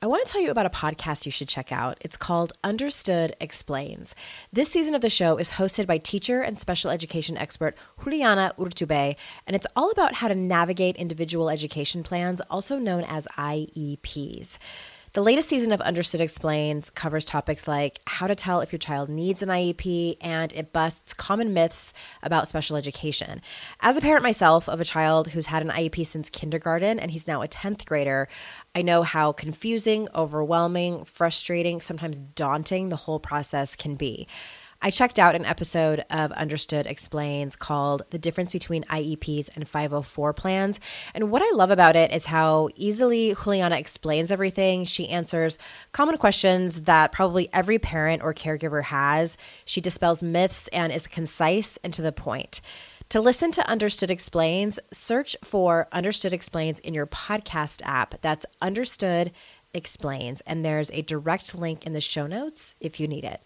I want to tell you about a podcast you should check out. It's called Understood Explains. This season of the show is hosted by teacher and special education expert Juliana Urtubey, and it's all about how to navigate individual education plans, also known as IEPs. The latest season of Understood Explains covers topics like how to tell if your child needs an IEP, and it busts common myths about special education. As a parent myself of a child who's had an IEP since kindergarten, and he's now a 10th grader, I know how confusing, overwhelming, frustrating, sometimes daunting the whole process can be. I checked out an episode of Understood Explains called The Difference Between IEPs and 504 Plans. And what I love about it is how easily Juliana explains everything. She answers common questions that probably every parent or caregiver has. She dispels myths and is concise and to the point. To listen to Understood Explains, search for Understood Explains in your podcast app. That's Understood Explains. And there's a direct link in the show notes if you need it.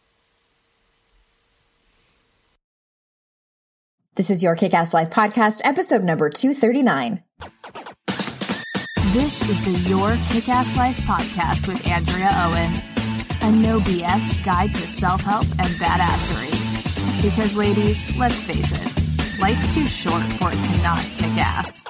This is your Kick-Ass Life podcast, episode number 239. This is the Your Kick-Ass Life podcast with Andrea Owen, a no BS guide to self-help and badassery. Because ladies, let's face it, life's too short for it to not kick ass.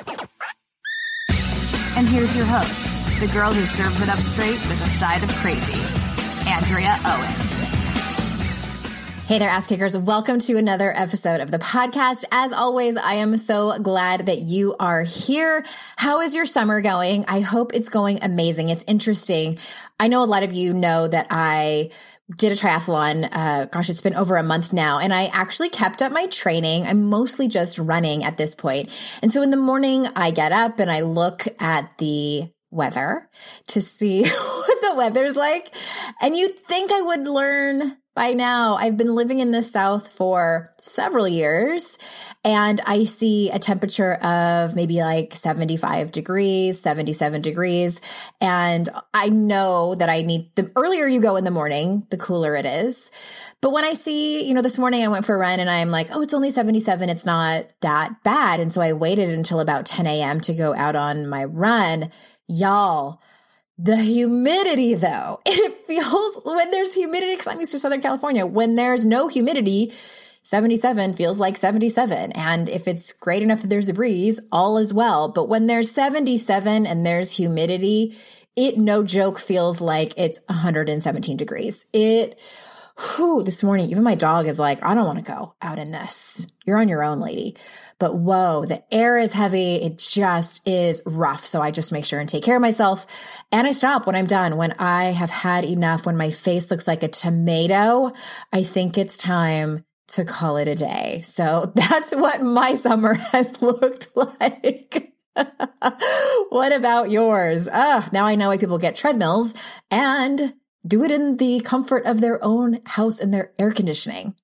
And here's your host, the girl who serves it up straight with a side of crazy, Andrea Owen. Hey there, ass kickers. Welcome to another episode of the podcast. As always, I am so glad that you are here. How is your summer going? I hope it's going amazing. It's interesting. I know a lot of you know that I did a triathlon. It's been over a month now, and I actually kept up my training. I'm mostly just running at this point. And so in the morning, I get up and I look at the weather to see what the weather's like. And you'd think I would learn by now. I've been living in the South for several years, and I see a temperature of maybe like 75 degrees, 77 degrees. And I know that the earlier you go in the morning, the cooler it is. But when I see, this morning I went for a run and I'm like, oh, it's only 77. It's not that bad. And so I waited until about 10 a.m. to go out on my run. Y'all, the humidity, though, it feels when there's humidity, because I'm used to Southern California, when there's no humidity, 77 feels like 77. And if it's great enough that there's a breeze, all is well. But when there's 77 and there's humidity, it, no joke, feels like it's 117 degrees. This morning, even my dog is like, I don't want to go out in this. You're on your own, lady. But whoa, the air is heavy. It just is rough. So I just make sure and take care of myself. And I stop when I'm done. When I have had enough, when my face looks like a tomato, I think it's time to call it a day. So that's what my summer has looked like. What about yours? Now I know why people get treadmills and do it in the comfort of their own house and their air conditioning.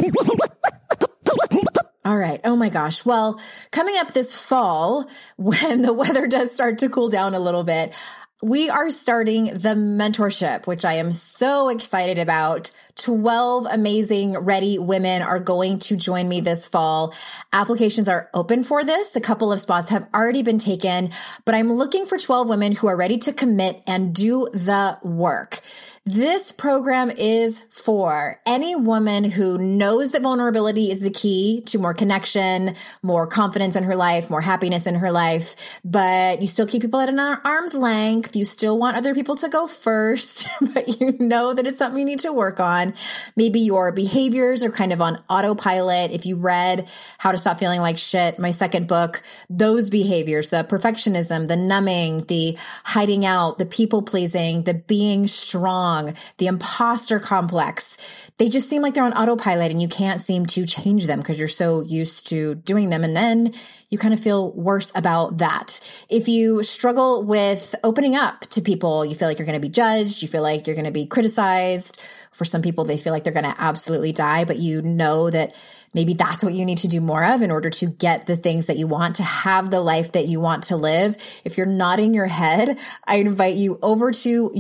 All right. Oh my gosh. Well, coming up this fall, when the weather does start to cool down a little bit, we are starting the mentorship, which I am so excited about. 12 amazing, ready women are going to join me this fall. Applications are open for this. A couple of spots have already been taken, but I'm looking for 12 women who are ready to commit and do the work. This program is for any woman who knows that vulnerability is the key to more connection, more confidence in her life, more happiness in her life, but you still keep people at an arm's length. You still want other people to go first, but you know that it's something you need to work on. Maybe your behaviors are kind of on autopilot. If you read How to Stop Feeling Like Shit, my second book, those behaviors, the perfectionism, the numbing, the hiding out, the people pleasing, the being strong, the imposter complex, they just seem like they're on autopilot and you can't seem to change them because you're so used to doing them. And then you kind of feel worse about that. If you struggle with opening up to people, you feel like you're going to be judged, you feel like you're going to be criticized. For some people, they feel like they're going to absolutely die, but you know that maybe that's what you need to do more of in order to get the things that you want, to have the life that you want to live. If you're nodding your head, I invite you over to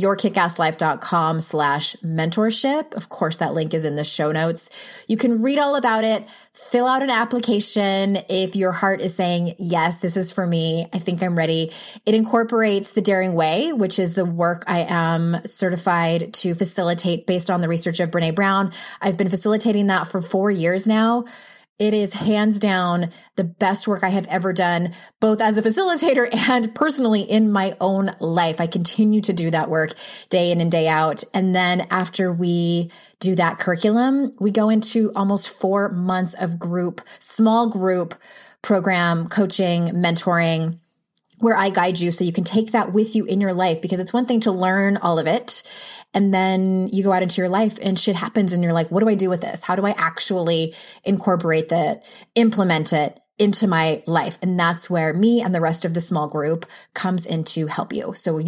yourkickasslife.com/mentorship. Of course, that link is in the show notes. You can read all about it, fill out an application if your heart is saying, yes, this is for me. I think I'm ready. It incorporates the Daring Way, which is the work I am certified to facilitate based on the research of Brene Brown. I've been facilitating that for 4 years now. It is hands down the best work I have ever done, both as a facilitator and personally in my own life. I continue to do that work day in and day out. And then after we do that curriculum, we go into almost 4 months of small group program, coaching, mentoring, where I guide you so you can take that with you in your life, because it's one thing to learn all of it. And then you go out into your life and shit happens and you're like, what do I do with this? How do I actually incorporate that, implement it into my life? And that's where me and the rest of the small group comes in to help you. So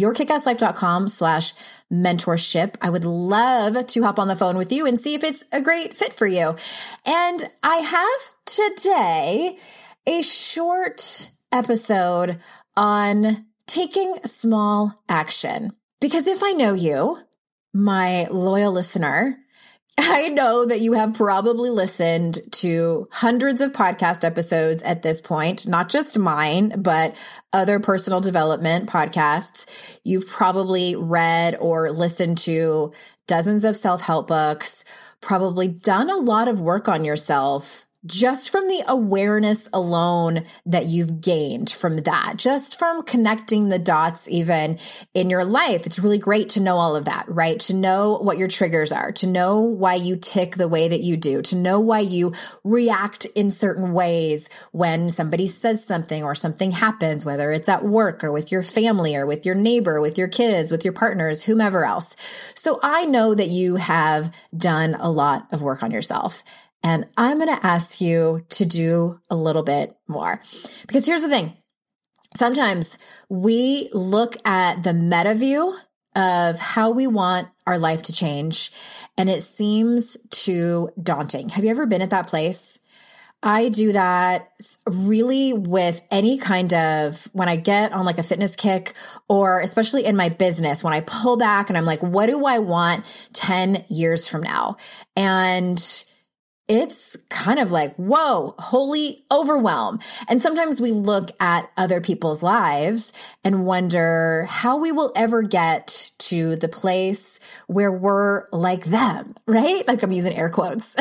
yourkickasslife.com/mentorship. I would love to hop on the phone with you and see if it's a great fit for you. And I have today a short episode on taking small action. Because if I know you, my loyal listener, I know that you have probably listened to hundreds of podcast episodes at this point, not just mine, but other personal development podcasts. You've probably read or listened to dozens of self-help books, probably done a lot of work on yourself just from the awareness alone that you've gained from that, just from connecting the dots even in your life. It's really great to know all of that, right? To know what your triggers are, to know why you tick the way that you do, to know why you react in certain ways when somebody says something or something happens, whether it's at work or with your family or with your neighbor, with your kids, with your partners, whomever else. So I know that you have done a lot of work on yourself. And I'm going to ask you to do a little bit more. Because here's the thing. Sometimes we look at the meta view of how we want our life to change, and it seems too daunting. Have you ever been at that place? I do that really with any kind of, when I get on like a fitness kick, or especially in my business, when I pull back and I'm like, what do I want 10 years from now? And it's kind of like, whoa, holy overwhelm. And sometimes we look at other people's lives and wonder how we will ever get to the place where we're like them, right? Like I'm using air quotes.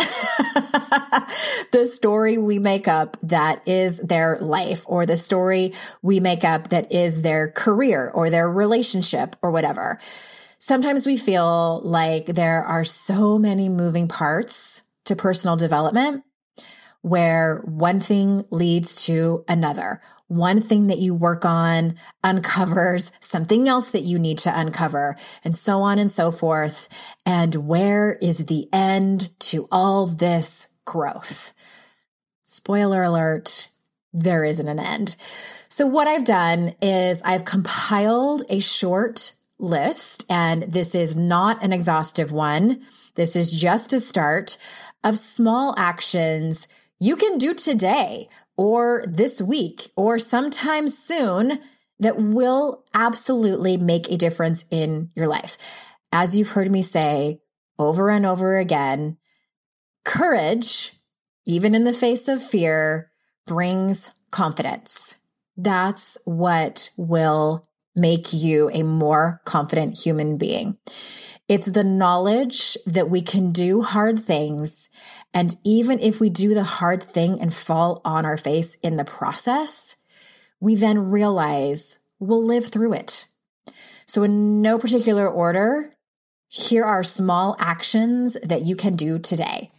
The story we make up that is their life, or the story we make up that is their career or their relationship or whatever. Sometimes we feel like there are so many moving parts to personal development where one thing leads to another. One thing that you work on uncovers something else that you need to uncover, and so on and so forth. And where is the end to all this growth? Spoiler alert, there isn't an end. So what I've done is I've compiled a short list, and this is not an exhaustive one. This is just a start of small actions you can do today or this week or sometime soon that will absolutely make a difference in your life. As you've heard me say over and over again, courage, even in the face of fear, brings confidence. That's what will make you a more confident human being. It's the knowledge that we can do hard things. And even if we do the hard thing and fall on our face in the process, we then realize we'll live through it. So in no particular order, here are small actions that you can do today.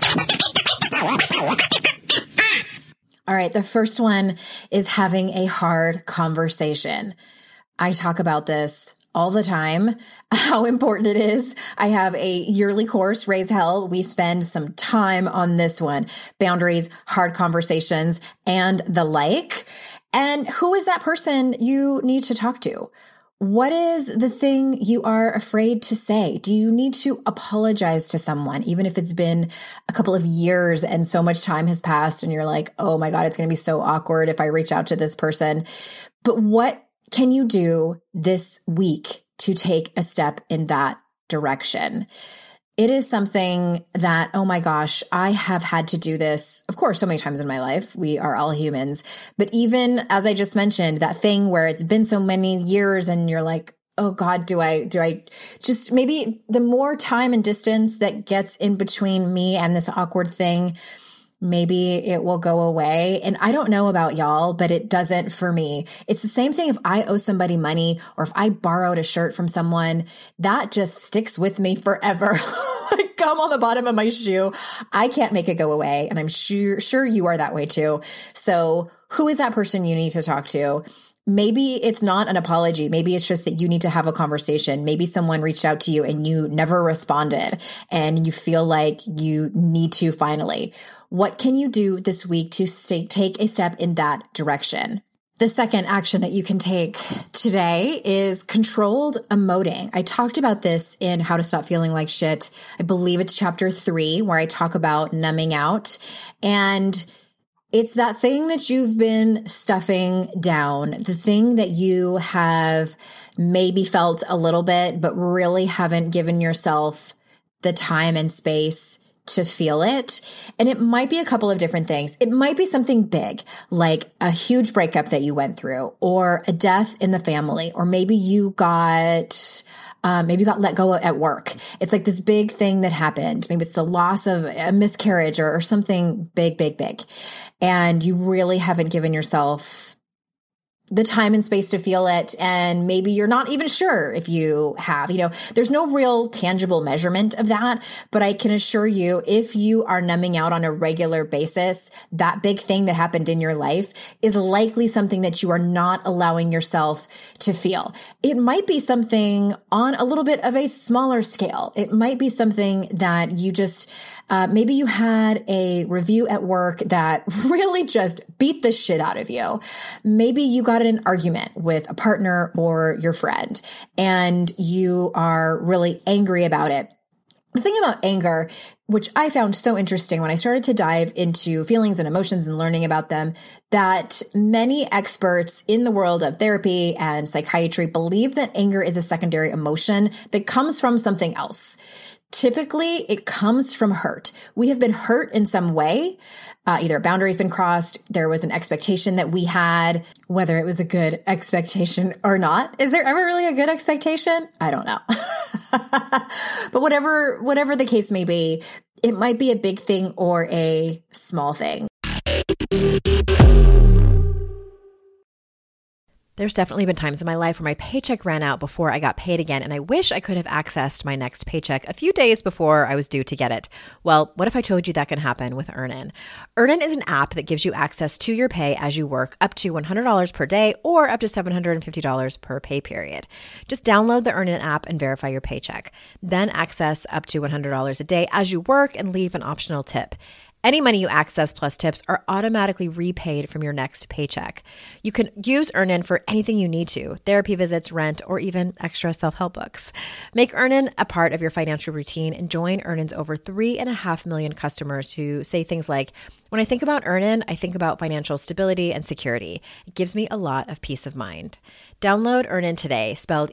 All right, the first one is having a hard conversation. I talk about this all the time, how important it is. I have a yearly course, Raise Hell. We spend some time on this one, boundaries, hard conversations, and the like. And who is that person you need to talk to? What is the thing you are afraid to say? Do you need to apologize to someone, even if it's been a couple of years and so much time has passed and you're like, oh my God, it's going to be so awkward if I reach out to this person. But what can you do this week to take a step in that direction? It is something that, oh my gosh, I have had to do this, of course, so many times in my life. We are all humans. But even as I just mentioned, that thing where it's been so many years and you're like, oh God, do I just maybe the more time and distance that gets in between me and this awkward thing, maybe it will go away. And I don't know about y'all, but it doesn't for me. It's the same thing if I owe somebody money or if I borrowed a shirt from someone, that just sticks with me forever. Like gum on the bottom of my shoe. I can't make it go away. And I'm sure you are that way too. So who is that person you need to talk to? Maybe it's not an apology. Maybe it's just that you need to have a conversation. Maybe someone reached out to you and you never responded and you feel like you need to finally. What can you do this week to take a step in that direction? The second action that you can take today is controlled emoting. I talked about this in How to Stop Feeling Like Shit. I believe it's chapter 3 where I talk about numbing out. And it's that thing that you've been stuffing down, the thing that you have maybe felt a little bit, but really haven't given yourself the time and space to feel it. And it might be a couple of different things. It might be something big, like a huge breakup that you went through, or a death in the family, or maybe you got let go at work. It's like this big thing that happened. Maybe it's the loss of a miscarriage or something big, big, big. And you really haven't given yourself the time and space to feel it. And maybe you're not even sure if you have, there's no real tangible measurement of that. But I can assure you, if you are numbing out on a regular basis, that big thing that happened in your life is likely something that you are not allowing yourself to feel. It might be something on a little bit of a smaller scale. It might be something that you just, maybe you had a review at work that really just beat the shit out of you. Maybe you got in an argument with a partner or your friend and you are really angry about it. The thing about anger, which I found so interesting when I started to dive into feelings and emotions and learning about them, that many experts in the world of therapy and psychiatry believe that anger is a secondary emotion that comes from something else. Typically, it comes from hurt. We have been hurt in some way. Either a boundary has been crossed, there was an expectation that we had, whether it was a good expectation or not. Is there ever really a good expectation? I don't know. But whatever the case may be, it might be a big thing or a small thing. There's definitely been times in my life where my paycheck ran out before I got paid again, and I wish I could have accessed my next paycheck a few days before I was due to get it. Well, what if I told you that can happen with Earnin? Earnin is an app that gives you access to your pay as you work, up to $100 per day or up to $750 per pay period. Just download the Earnin app and verify your paycheck. Then access up to $100 a day as you work and leave an optional tip. Any money you access plus tips are automatically repaid from your next paycheck. You can use Earnin for anything you need to, therapy visits, rent, or even extra self-help books. Make Earnin a part of your financial routine and join Earnin's over 3.5 million customers who say things like, when I think about Earnin, I think about financial stability and security. It gives me a lot of peace of mind. Download Earnin today, spelled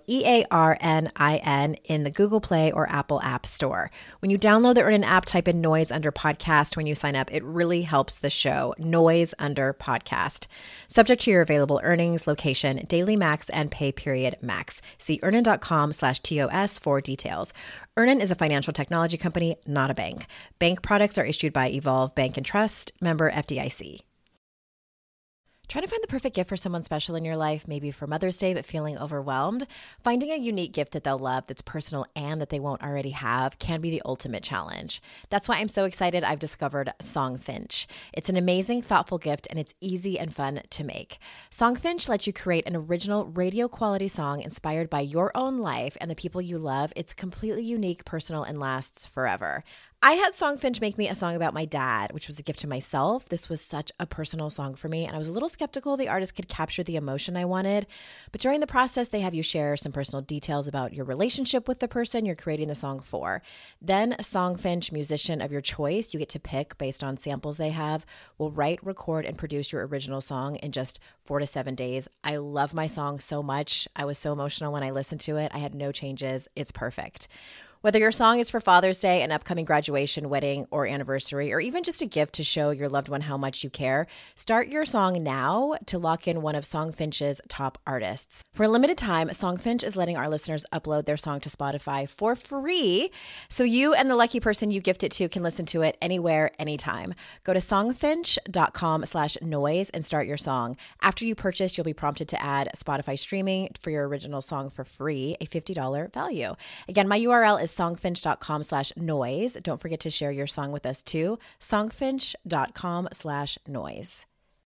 EARNIN, in the Google Play or Apple App Store. When you download the Earnin app, type in Noise under podcast when you sign up. It really helps the show. Noise under podcast. Subject to your available earnings, location, daily max, and pay period max. See earnin.com/TOS for details. Earnin is a financial technology company, not a bank. Bank products are issued by Evolve Bank and Trust, member FDIC. Trying to find the perfect gift for someone special in your life, maybe for Mother's Day, but feeling overwhelmed? Finding a unique gift that they'll love, that's personal and that they won't already have, can be the ultimate challenge. That's why I'm so excited I've discovered Songfinch. It's an amazing, thoughtful gift, and it's easy and fun to make. Songfinch lets you create an original radio-quality song inspired by your own life and the people you love. It's completely unique, personal, and lasts forever. I had Songfinch make me a song about my dad, which was a gift to myself. This was such a personal song for me, and I was a little skeptical the artist could capture the emotion I wanted. But during the process, they have you share some personal details about your relationship with the person you're creating the song for. Then a Songfinch musician of your choice, you get to pick based on samples they have, will write, record, and produce your original song in just 4 to 7 days. I love my song so much. I was so emotional when I listened to it. I had no changes. It's perfect. Whether your song is for Father's Day, an upcoming graduation, wedding, or anniversary, or even just a gift to show your loved one how much you care, start your song now to lock in one of Songfinch's top artists. For a limited time, Songfinch is letting our listeners upload their song to Spotify for free, so you and the lucky person you gift it to can listen to it anywhere, anytime. Go to songfinch.com/noise and start your song. After you purchase, you'll be prompted to add Spotify streaming for your original song for free, a $50 value. Again, my URL is songfinch.com/noise. Don't forget to share your song with us too. Songfinch.com/noise.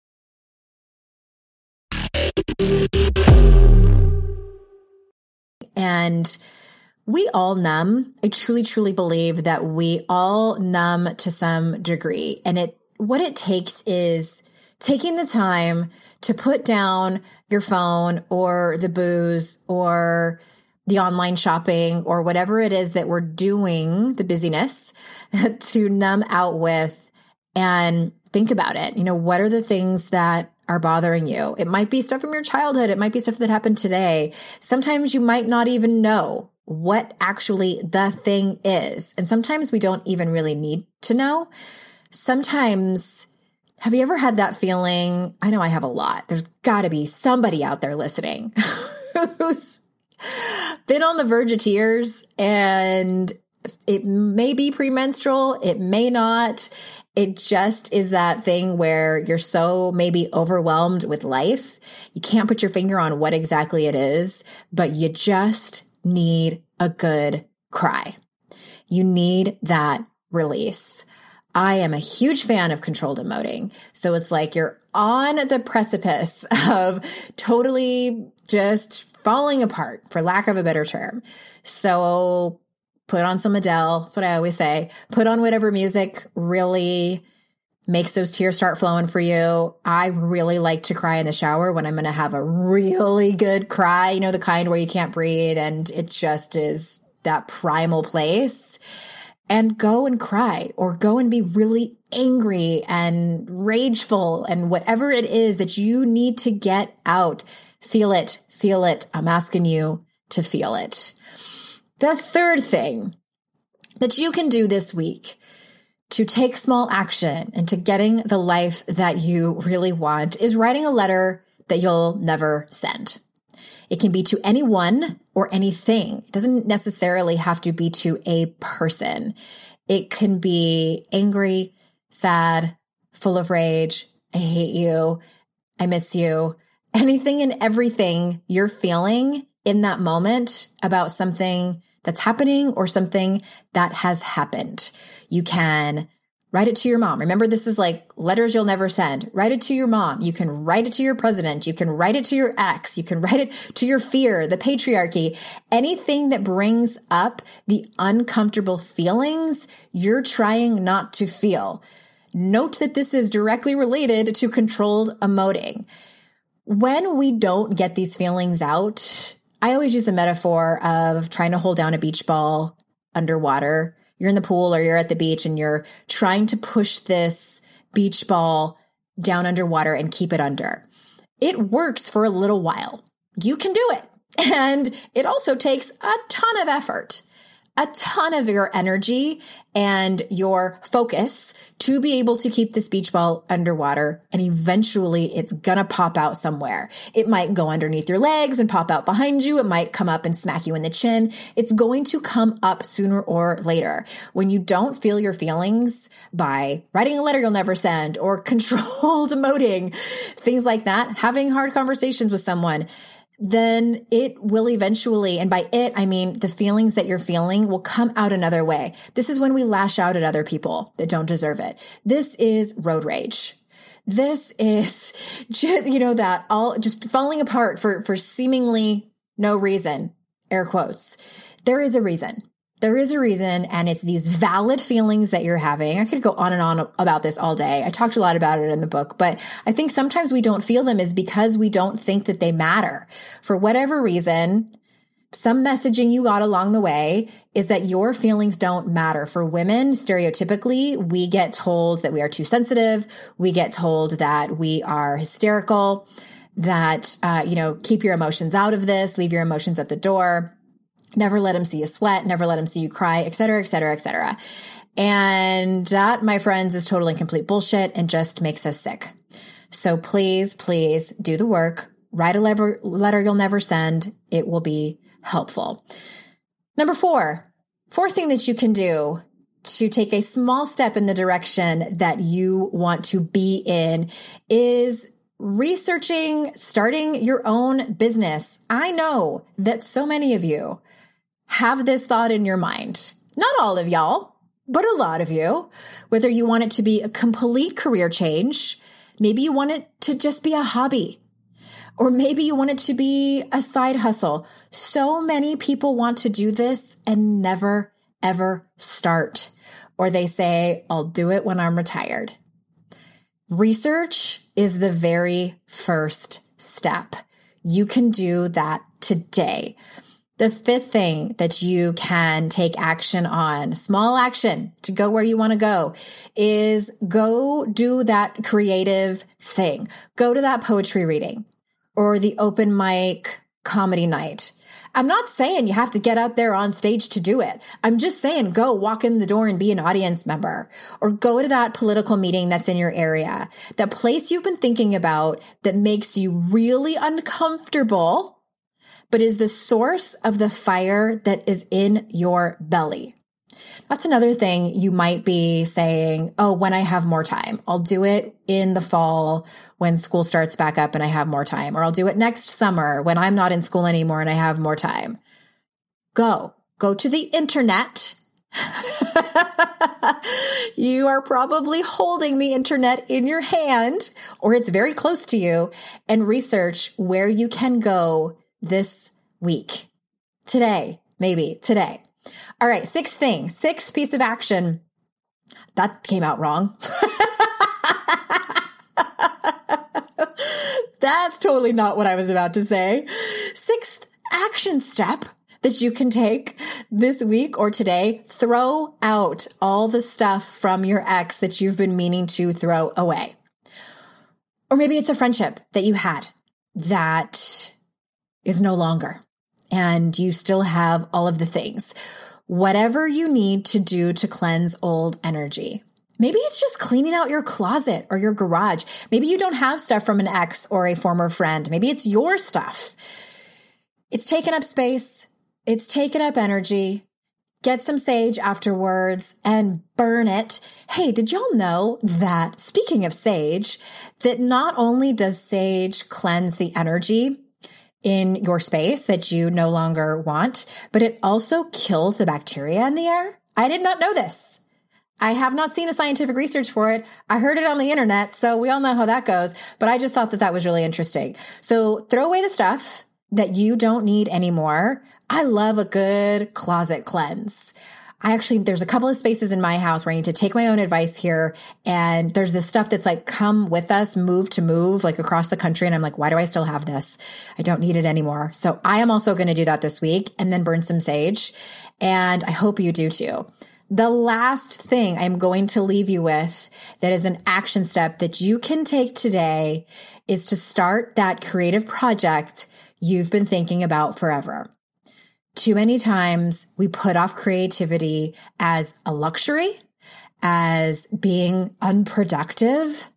And we all numb. I truly, truly believe that we all numb to some degree. And what it takes is taking the time to put down your phone or the booze or the online shopping or whatever it is that we're doing, the busyness, to numb out with and think about it. What are the things that are bothering you? It might be stuff from your childhood. It might be stuff that happened today. Sometimes you might not even know what actually the thing is. And sometimes we don't even really need to know. Sometimes, have you ever had that feeling? I know I have a lot. There's got to be somebody out there listening who's been on the verge of tears, and it may be premenstrual. It may not. It just is that thing where you're so maybe overwhelmed with life. You can't put your finger on what exactly it is, but you just need a good cry. You need that release. I am a huge fan of controlled emoting. So it's like you're on the precipice of totally just falling apart, for lack of a better term. So put on some Adele. That's what I always say. Put on whatever music really makes those tears start flowing for you. I really like to cry in the shower when I'm going to have a really good cry, the kind where you can't breathe and it just is that primal place. And go and cry, or go and be really angry and rageful and whatever it is that you need to get out. Feel it. Feel it. I'm asking you to feel it. The third thing that you can do this week to take small action into getting the life that you really want is writing a letter that you'll never send. It can be to anyone or anything. It doesn't necessarily have to be to a person. It can be angry, sad, full of rage. I hate you. I miss you. Anything and everything you're feeling in that moment about something that's happening or something that has happened. You can write it to your mom. Remember, this is like letters you'll never send. Write it to your mom. You can write it to your president. You can write it to your ex. You can write it to your fear, the patriarchy, anything that brings up the uncomfortable feelings you're trying not to feel. Note that this is directly related to controlled emoting. When we don't get these feelings out, I always use the metaphor of trying to hold down a beach ball underwater. You're in the pool or you're at the beach and you're trying to push this beach ball down underwater and keep it under. It works for a little while. You can do it. And it also takes a ton of effort, a ton of your energy and your focus to be able to keep this beach ball underwater. And eventually it's gonna pop out somewhere. It might go underneath your legs and pop out behind you. It might come up and smack you in the chin. It's going to come up sooner or later. When you don't feel your feelings by writing a letter you'll never send or controlled emoting, things like that, having hard conversations with someone, then it will eventually, and by it, I mean the feelings that you're feeling will come out another way. This is when we lash out at other people that don't deserve it. This is road rage. This is, that all just falling apart for seemingly no reason, air quotes. There is a reason. There is a reason, and it's these valid feelings that you're having. I could go on and on about this all day. I talked a lot about it in the book, but I think sometimes we don't feel them is because we don't think that they matter. For whatever reason, some messaging you got along the way is that your feelings don't matter. For women, stereotypically, we get told that we are too sensitive. We get told that we are hysterical, that, keep your emotions out of this, leave your emotions at the door. Never let them see you sweat, never let them see you cry, et cetera, et cetera, et cetera. And that, my friends, is totally and complete bullshit and just makes us sick. So please, please do the work. Write a letter you'll never send. It will be helpful. Number fourth thing that you can do to take a small step in the direction that you want to be in is researching, starting your own business. I know that so many of you have this thought in your mind. Not all of y'all, but a lot of you. Whether you want it to be a complete career change, maybe you want it to just be a hobby, or maybe you want it to be a side hustle. So many people want to do this and never, ever start. Or they say, I'll do it when I'm retired. Research is the very first step. You can do that today. The fifth thing that you can take action on, small action to go where you want to go, is go do that creative thing. Go to that poetry reading or the open mic comedy night. I'm not saying you have to get up there on stage to do it. I'm just saying go walk in the door and be an audience member, or go to that political meeting that's in your area, that place you've been thinking about that makes you really uncomfortable, but is the source of the fire that is in your belly. That's another thing you might be saying, oh, when I have more time, I'll do it in the fall when school starts back up and I have more time, or I'll do it next summer when I'm not in school anymore and I have more time. Go to the internet. You are probably holding the internet in your hand, or it's very close to you, and research where you can go this week. Today, maybe today. All right, sixth piece of action. That came out wrong. That's totally not what I was about to say. Sixth action step that you can take this week or today: throw out all the stuff from your ex that you've been meaning to throw away. Or maybe it's a friendship that you had that is no longer, and you still have all of the things. Whatever you need to do to cleanse old energy. Maybe it's just cleaning out your closet or your garage. Maybe you don't have stuff from an ex or a former friend. Maybe it's your stuff. It's taken up space. It's taken up energy. Get some sage afterwards and burn it. Hey, did y'all know that, speaking of sage, that not only does sage cleanse the energy in your space that you no longer want, but it also kills the bacteria in the air? I did not know this. I have not seen the scientific research for it. I heard it on the internet, so we all know how that goes, but I just thought that was really interesting. So throw away the stuff that you don't need anymore. I love a good closet cleanse. There's a couple of spaces in my house where I need to take my own advice here. And there's this stuff that's like, come with us, move to move, like across the country. And I'm like, why do I still have this? I don't need it anymore. So I am also going to do that this week and then burn some sage. And I hope you do too. The last thing I'm going to leave you with that is an action step that you can take today is to start that creative project you've been thinking about forever. Too many times we put off creativity as a luxury, as being unproductive,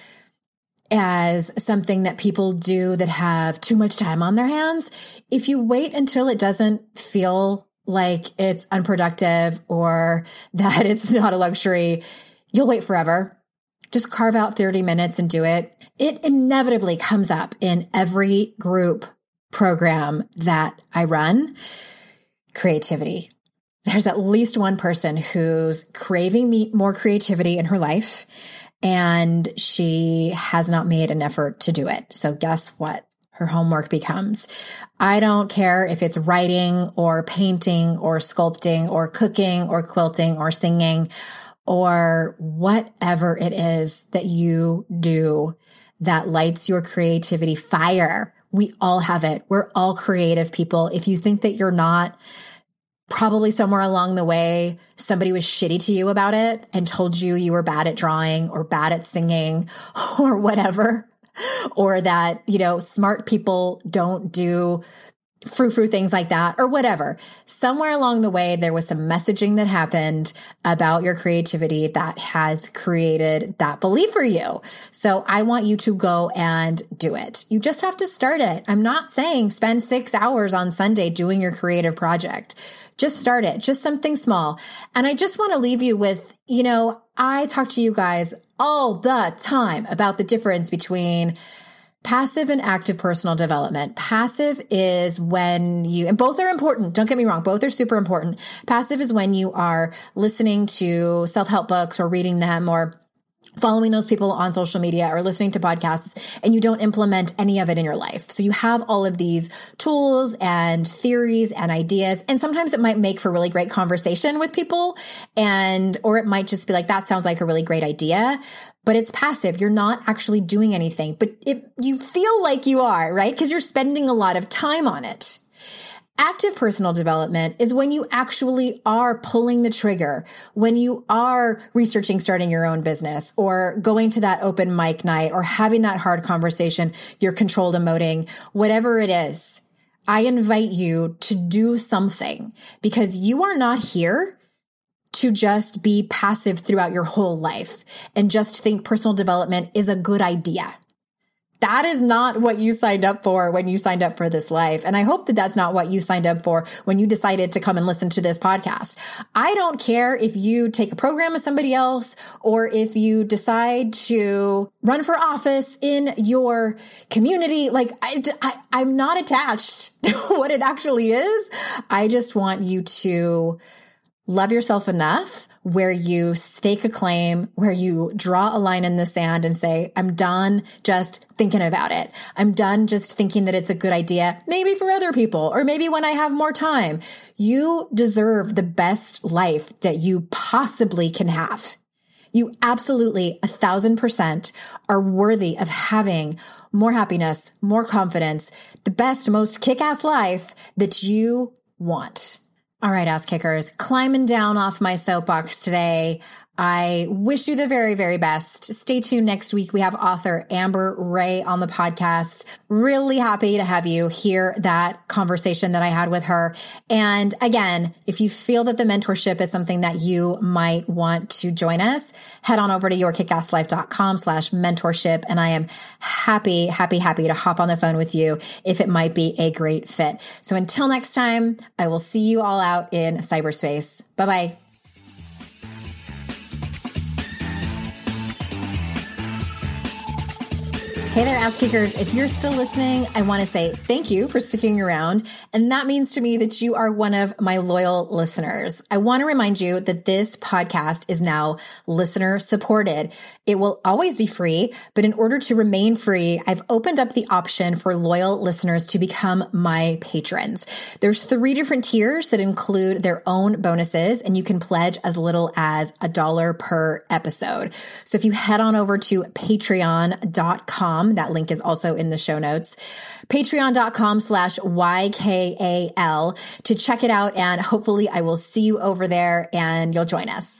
as something that people do that have too much time on their hands. If you wait until it doesn't feel like it's unproductive or that it's not a luxury, you'll wait forever. Just carve out 30 minutes and do it. It inevitably comes up in every group program that I run. Creativity. There's at least one person who's craving more creativity in her life, and she has not made an effort to do it. So guess what? Her homework becomes, I don't care if it's writing or painting or sculpting or cooking or quilting or singing or whatever it is that you do that lights your creativity fire. We all have it. We're all creative people. If you think that you're not, probably somewhere along the way, somebody was shitty to you about it and told you were bad at drawing or bad at singing or whatever. Or that, smart people don't do frou-frou things like that or whatever. Somewhere along the way, there was some messaging that happened about your creativity that has created that belief for you. So I want you to go and do it. You just have to start it. I'm not saying spend 6 hours on Sunday doing your creative project. Just start it, just something small. And I just want to leave you with, I talk to you guys all the time about the difference between passive and active personal development. Passive is when and both are important. Don't get me wrong. Both are super important. Passive is when you are listening to self-help books or reading them or following those people on social media or listening to podcasts, and you don't implement any of it in your life. So you have all of these tools and theories and ideas, and sometimes it might make for really great conversation with people, or it might just be like, that sounds like a really great idea, but it's passive. You're not actually doing anything, but you feel like you are, right? Because you're spending a lot of time on it. Active personal development is when you actually are pulling the trigger, when you are researching starting your own business or going to that open mic night or having that hard conversation, you're controlled emoting, whatever it is. I invite you to do something because you are not here to just be passive throughout your whole life and just think personal development is a good idea. That is not what you signed up for when you signed up for this life. And I hope that that's not what you signed up for when you decided to come and listen to this podcast. I don't care if you take a program with somebody else or if you decide to run for office in your community. Like I'm not attached to what it actually is. I just want you to love yourself enough where you stake a claim, where you draw a line in the sand and say, I'm done just thinking about it. I'm done just thinking that it's a good idea, maybe for other people, or maybe when I have more time. You deserve the best life that you possibly can have. You absolutely 1,000% are worthy of having more happiness, more confidence, the best, most kick-ass life that you want. All right, ass kickers, climbing down off my soapbox today. I wish you the very, very best. Stay tuned next week. We have author Amber Ray on the podcast. Really happy to have you hear that conversation that I had with her. And again, if you feel that the mentorship is something that you might want to join us, head on over to yourkickasslife.com/mentorship. And I am happy to hop on the phone with you if it might be a great fit. So until next time, I will see you all out in cyberspace. Bye-bye. Hey there, ass kickers. If you're still listening, I want to say thank you for sticking around. And that means to me that you are one of my loyal listeners. I want to remind you that this podcast is now listener supported. It will always be free, but in order to remain free, I've opened up the option for loyal listeners to become my patrons. There's 3 different tiers that include their own bonuses, and you can pledge as little as $1 per episode. So if you head on over to patreon.com, that link is also in the show notes, patreon.com/YKAL to check it out. And hopefully I will see you over there and you'll join us.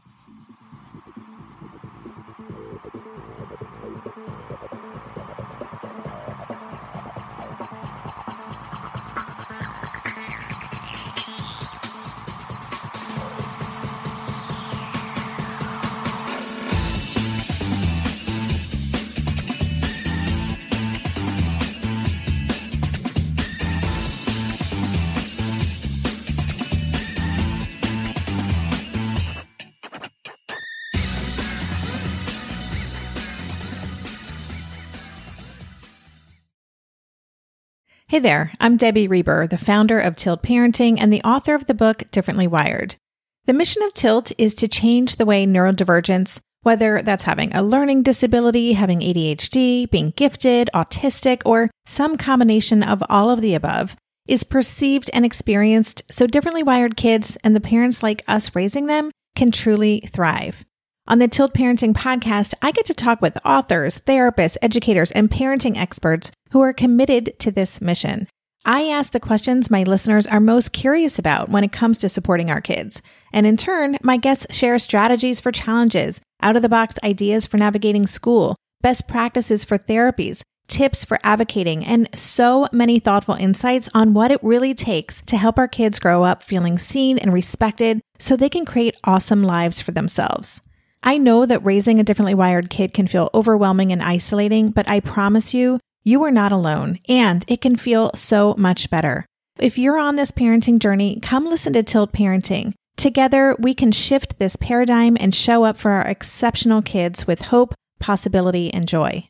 Hey there, I'm Debbie Reber, the founder of Tilt Parenting and the author of the book Differently Wired. The mission of Tilt is to change the way neurodivergence, whether that's having a learning disability, having ADHD, being gifted, autistic, or some combination of all of the above, is perceived and experienced so differently wired kids and the parents like us raising them can truly thrive. On the Tilt Parenting podcast, I get to talk with authors, therapists, educators, and parenting experts who are committed to this mission. I ask the questions my listeners are most curious about when it comes to supporting our kids. And in turn, my guests share strategies for challenges, out-of-the-box ideas for navigating school, best practices for therapies, tips for advocating, and so many thoughtful insights on what it really takes to help our kids grow up feeling seen and respected so they can create awesome lives for themselves. I know that raising a differently wired kid can feel overwhelming and isolating, but I promise you, you are not alone, and it can feel so much better. If you're on this parenting journey, come listen to Tilt Parenting. Together, we can shift this paradigm and show up for our exceptional kids with hope, possibility, and joy.